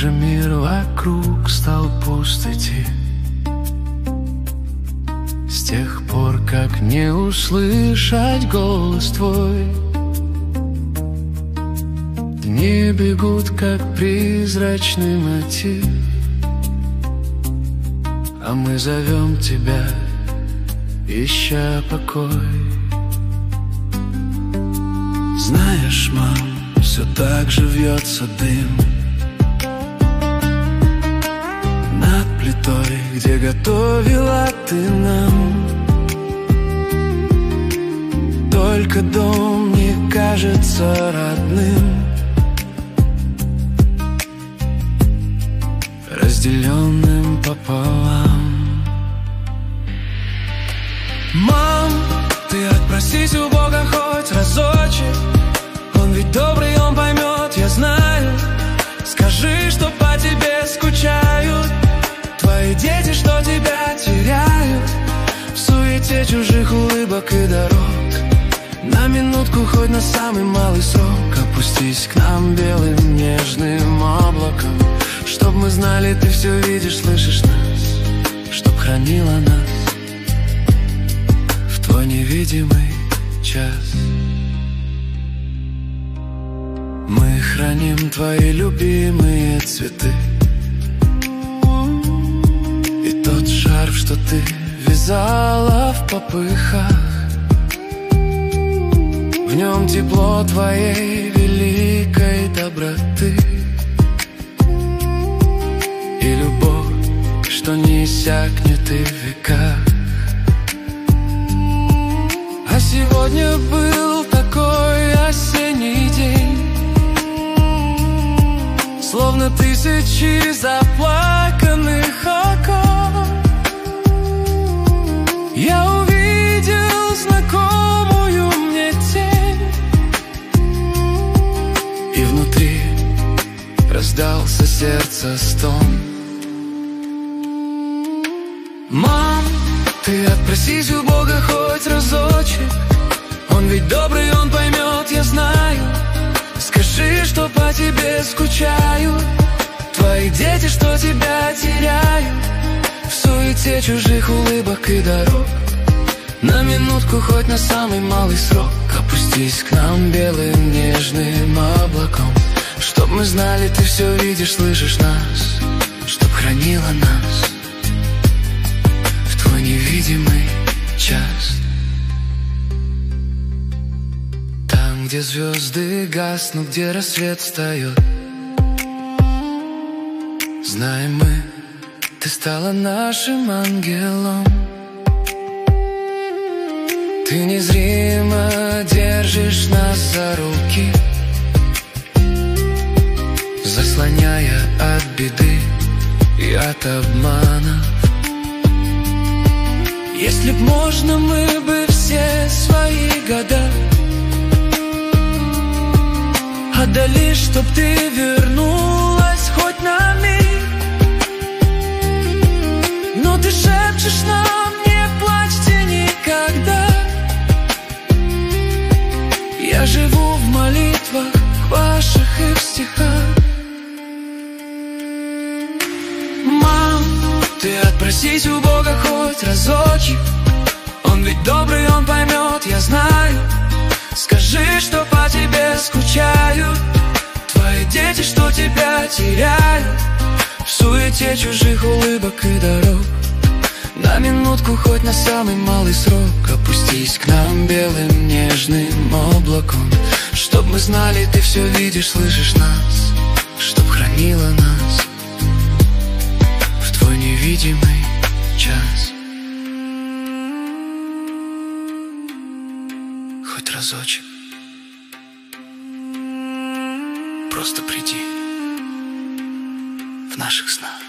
же мир вокруг стал пустоти. С тех пор, как не услышать голос твой, дни бегут, как призрачный мотив, а мы зовем тебя, ища покой. Знаешь, мам, все так же вьется дым над плитой, где готовила ты нам. Только дом не кажется родным, разделенным пополам. Мам, ты отпросись у Бога хоть разочек, Он ведь добрый, Он поймет, я знаю. Скажи, что по тебе скучают твои дети, что тебя теряют в суете чужих улыбок и дорог. На минутку, хоть на самый малый срок, опустись к нам белым нежным облаком, чтоб мы знали, ты все видишь, слышишь нас, чтоб хранила нас в твой невидимый час. Мы храним твои любимые цветы и тот шарф, что ты вязала в попыхах. В нем тепло твоей великой доброты и любовь, что не иссякнет и в веках. А сегодня был такой осенний день, словно тысячи заплаканных окон. Я увидел знакомую мне тень, и внутри раздался сердца стон. Мам, ты отпросись у Бога хоть разочек, Он ведь добрый, Он поймет, я знаю. Скажи, что по тебе скучают твои дети, что тебя теряют в суете чужих улыбок и дорог. На минутку, хоть на самый малый срок, опустись к нам белым нежным облаком, чтоб мы знали, ты все видишь, слышишь нас, чтоб хранила нас в твой невидимый час. Там, где звезды гаснут, где рассвет встает, знаем мы, ты стала нашим ангелом. Ты незримо держишь нас за руки, заслоняя от беды и от обмана. Если б можно, мы бы все свои года отдали, чтоб ты вернулась хоть на миг. Но ты шепчешь нам: не плачьте никогда. Я живу в молитвах ваших и в стихах. Мам, ты отпросись у Бога хоть разочек, Он ведь добрый, Он поймет, я знаю. Скажи, что по тебе скучают твои дети, что тебя теряют в суете чужих улыбок и дорог. На минутку, хоть на самый малый срок, опустись к нам белым нежным облаком, чтоб мы знали, ты все видишь, слышишь нас, чтоб хранила нас в твой невидимый час. Хоть разочек, просто приди в наших снах.